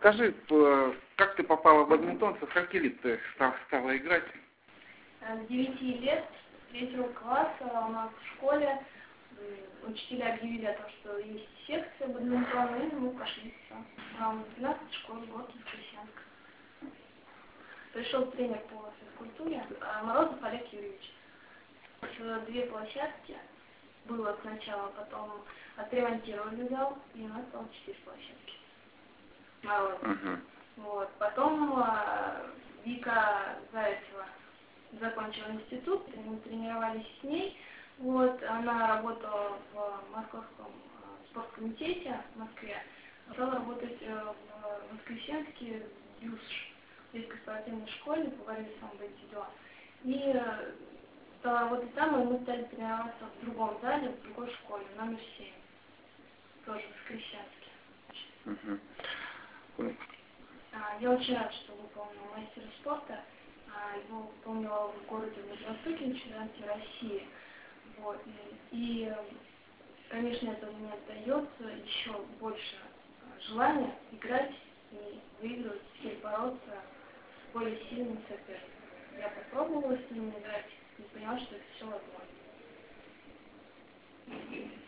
Расскажи, как ты попала в бадминтон, со скольки лет ты стала играть? С 9 лет, 3 класса у нас в школе учителя объявили о том, что есть секция бадминтона, и мы пошли туда. В 12 школе, город Воскресенск. Пришел тренер по физкультуре, Морозов Олег Юрьевич. 2 площадки было сначала, потом отремонтировали зал, и у нас стало 4 площадки. Морозов. Вот. Потом Вика Зайцева закончила институт, мы тренировались с ней. Вот. Она работала в Московском спорткомитете в Москве. Стала работать в Воскресенске в ДЮСШ, в детской спортивной школе, говорили самбо и дзюдо. И стала работать там, и мы стали тренироваться в другом зале, в другой школе, номер 7, тоже в Воскресенске. Я очень рада, что выполнила мастера спорта. Его выполнила в городе Владивостоке на чемпионате России. Вот. И, конечно, это мне дает еще больше желания играть и выигрывать, и бороться с более сильным соперником. Я попробовала с ним играть и поняла, что это все возможно.